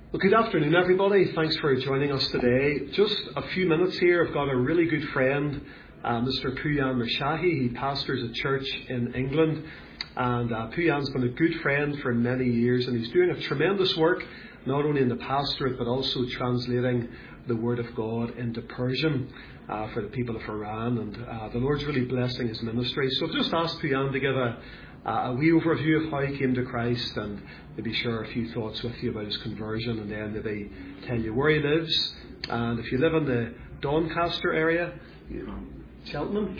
Well, good afternoon, everybody. Thanks for joining us today. Just a few minutes here. I've got a really good friend, Mr. Puyan Mershahi. He pastors a church in England, and Puyan's been a good friend for many years, and he's doing a tremendous work, not only in the pastorate, but also translating the Word of God into Persian for the people of Iran, and the Lord's really blessing his ministry. So I've just asked Puyan to give a wee overview of how he came to Christ, and maybe share a few thoughts with you about his conversion, and then maybe tell you where he lives. And if you live in the Doncaster area, Cheltenham,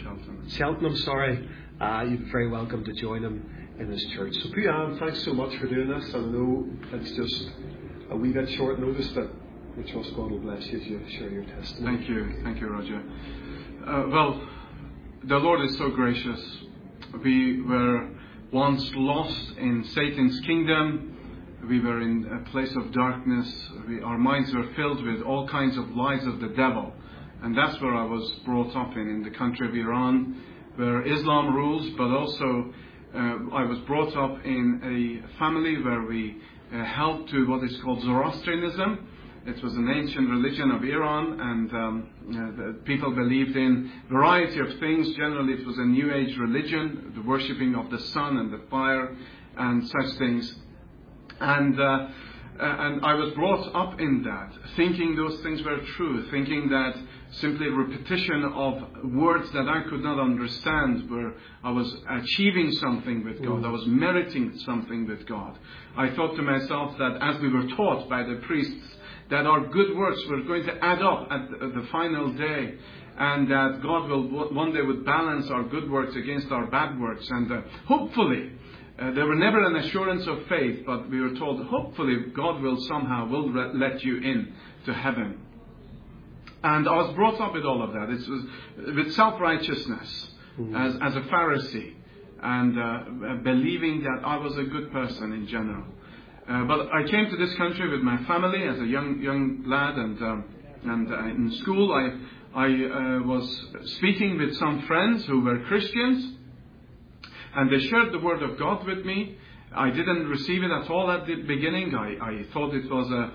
you're very welcome to join him in his church. So Puyan, thanks so much for doing this. I know it's just a wee bit short notice, but we trust God will bless you as you share your testimony. Thank you, Roger. Well, the Lord is so gracious. We were once lost in Satan's kingdom. We were in a place of darkness. Our minds were filled with all kinds of lies of the devil. And that's where I was brought up in the country of Iran, where Islam rules, but also I was brought up in a family where we held to what is called Zoroastrianism. It was an ancient religion of Iran, and the people believed in a variety of things. Generally, it was a New Age religion, the worshipping of the sun and the fire and such things. And I was brought up in that, thinking those things were true, thinking that simply repetition of words that I could not understand, where I was achieving something with God, I was meriting something with God. I thought to myself that as we were taught by the priests, that our good works were going to add up at the final day, and that God will one day would balance our good works against our bad works, and hopefully, there were never an assurance of faith, but we were told, hopefully God will let you in to heaven. And I was brought up with all of that. It was with self-righteousness as a Pharisee, and believing that I was a good person in general. But I came to this country with my family as a young lad, and in school I was speaking with some friends who were Christians, and they shared the Word of God with me. I didn't receive it at all at the beginning. I thought it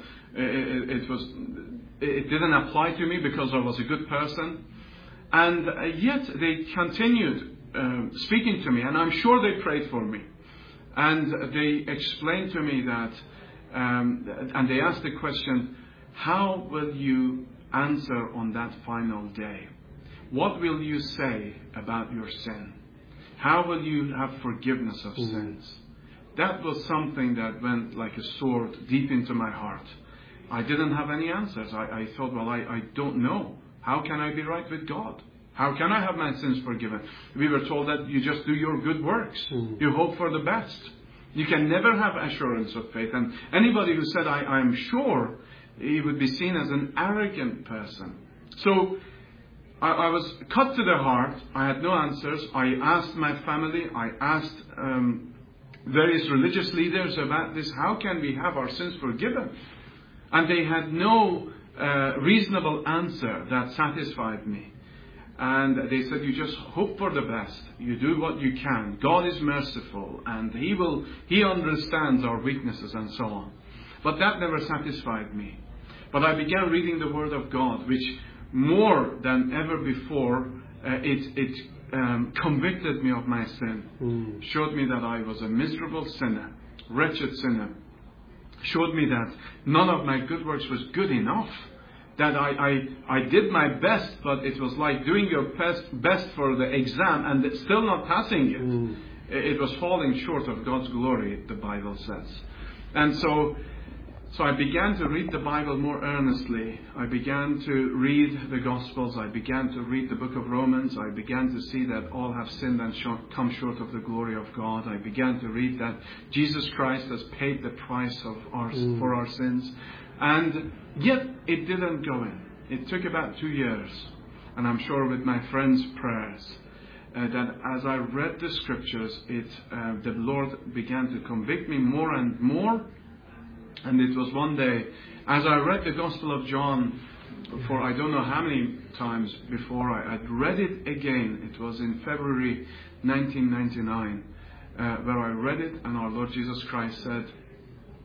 didn't apply to me because I was a good person, and yet they continued speaking to me, and I'm sure they prayed for me. And they explained to me that, and they asked the question, how will you answer on that final day? What will you say about your sin? How will you have forgiveness of sins? That was something that went like a sword deep into my heart. I didn't have any answers. I thought, well, I don't know. How can I be right with God? How can I have my sins forgiven? We were told that you just do your good works. You hope for the best. You can never have assurance of faith. And anybody who said, I'm sure, he would be seen as an arrogant person. So I was cut to the heart. I had no answers. I asked my family. I asked various religious leaders about this. How can we have our sins forgiven? And they had no reasonable answer that satisfied me. And they said, you just hope for the best. You do what you can. God is merciful, and He understands our weaknesses and so on. But that never satisfied me. But I began reading the Word of God, which more than ever before, it convicted me of my sin. Showed me that I was a miserable sinner, wretched sinner. Showed me that none of my good works was good enough. That I did my best, but it was like doing your best for the exam and still not passing it. It was falling short of God's glory, the Bible says. And so I began to read the Bible more earnestly. I began to read the Gospels. I began to read the book of Romans. I began to see that all have sinned and come short of the glory of God. I began to read that Jesus Christ has paid the price for our sins. And yet it didn't go in. It took about 2 years. And I'm sure with my friends' prayers, that as I read the scriptures, the Lord began to convict me more and more. And it was one day, as I read the Gospel of John for I don't know how many times before, I'd read it again. It was in February 1999, where I read it, and our Lord Jesus Christ said,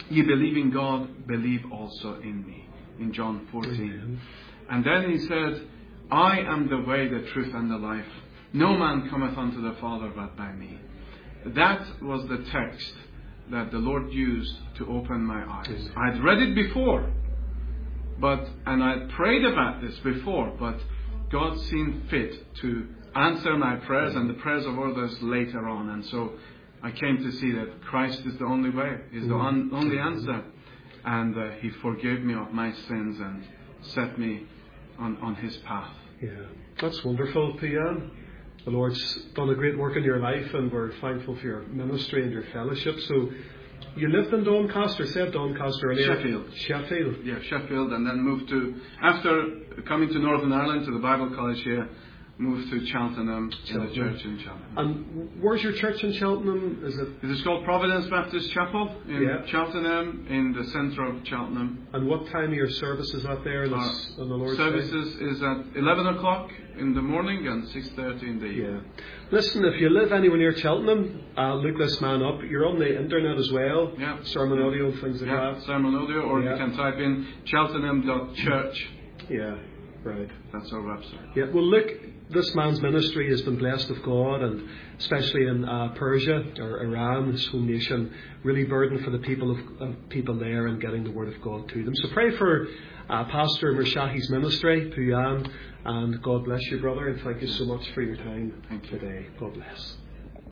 ye believe in God, believe also in me. In John 14. Amen. And then he said, I am the way, the truth, and the life. No man cometh unto the Father but by me. That was the text that the Lord used to open my eyes. I'd read it before, and I'd prayed about this before, but God seemed fit to answer my prayers and the prayers of others later on. And so I came to see that Christ is the only way, is the only answer. And He forgave me of my sins and set me on His path. Yeah, that's wonderful, Puyan. The Lord's done a great work in your life, and we're thankful for your ministry and your fellowship. So, you lived in Doncaster, said Doncaster earlier. Sheffield. Yeah, Sheffield, and then moved to, after coming to Northern Ireland, to the Bible College here, moved to Cheltenham, in the church in Cheltenham. And where's your church in Cheltenham? It is called Providence Baptist Chapel in Cheltenham, in the centre of Cheltenham. And what time are your services out there on the Lord's services Day? Is at 11 o'clock in the morning and 6:30 in the evening. Yeah. Listen, if you live anywhere near Cheltenham, look this man up. You're on the internet as well. Yeah. Sermon audio and things like that. Sermon audio, or you can type in cheltenham.church. Yeah, right. That's our website. Yeah, well, look, this man's ministry has been blessed of God, and especially in Persia or Iran, this whole nation, really burdened for the people there and getting the word of God to them. So pray for Pastor Mershahi's ministry, Puyan, and God bless you, brother, and thank you so much for your time today. God bless.